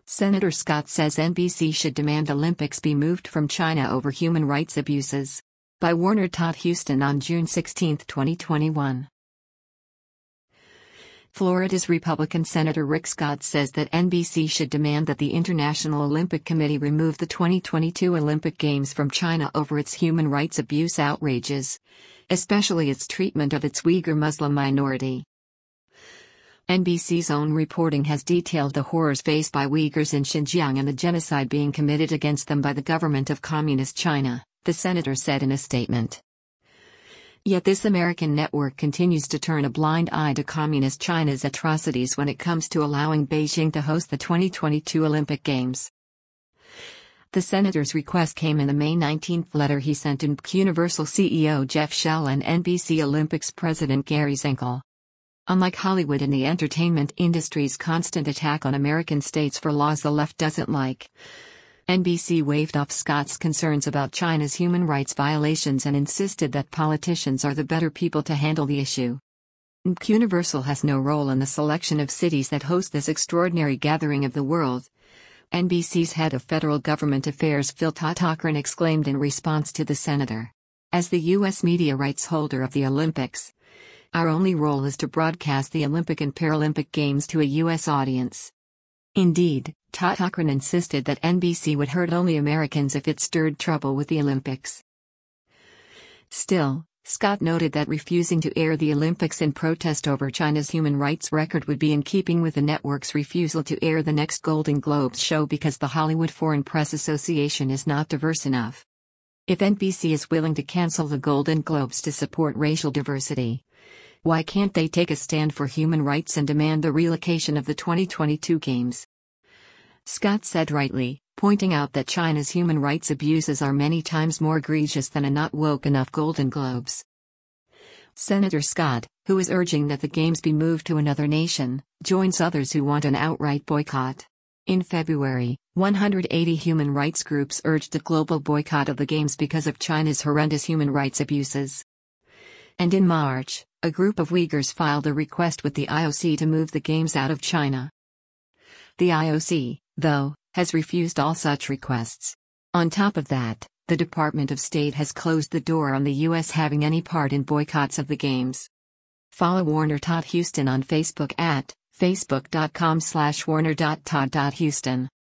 Senator Scott says NBC should demand Olympics be moved from China over human rights abuses. By Warner Todd Huston on June 16, 2021. Florida's Republican Senator Rick Scott says that NBC should demand that the International Olympic Committee remove the 2022 Olympic Games from China over its human rights abuse outrages, especially its treatment of its Uyghur Muslim minority. NBC's own reporting has detailed the horrors faced by Uyghurs in Xinjiang and the genocide being committed against them by the government of Communist China, the senator said in a statement. Yet this American network continues to turn a blind eye to Communist China's atrocities when it comes to allowing Beijing to host the 2022 Olympic Games. The senator's request came in the May 19 letter he sent to Universal CEO Jeff Shell and NBC Olympics president Gary Zenkel. Unlike Hollywood and the entertainment industry's constant attack on American states for laws the left doesn't like, NBC waved off Scott's concerns about China's human rights violations and insisted that politicians are the better people to handle the issue. Universal has no role in the selection of cities that host this extraordinary gathering of the world, NBC's head of federal government affairs Phil Totokrin exclaimed in response to the senator. As the U.S. media rights holder of the Olympics, our only role is to broadcast the Olympic and Paralympic Games to a U.S. audience. Indeed, Totokrin insisted that NBC would hurt only Americans if it stirred trouble with the Olympics. Still, Scott noted that refusing to air the Olympics in protest over China's human rights record would be in keeping with the network's refusal to air the next Golden Globes show because the Hollywood Foreign Press Association is not diverse enough. If NBC is willing to cancel the Golden Globes to support racial diversity, why can't they take a stand for human rights and demand the relocation of the 2022 Games? Scott said rightly, pointing out that China's human rights abuses are many times more egregious than a not woke enough Golden Globes. Senator Scott, who is urging that the Games be moved to another nation, joins others who want an outright boycott. In February, 180 human rights groups urged a global boycott of the Games because of China's horrendous human rights abuses. And in March, a group of Uyghurs filed a request with the IOC to move the Games out of China. The IOC, though, has refused all such requests. On top of that, the Department of State has closed the door on the U.S. having any part in boycotts of the Games. Follow Warner Todd Huston on Facebook at facebook.com/warner.todd.huston.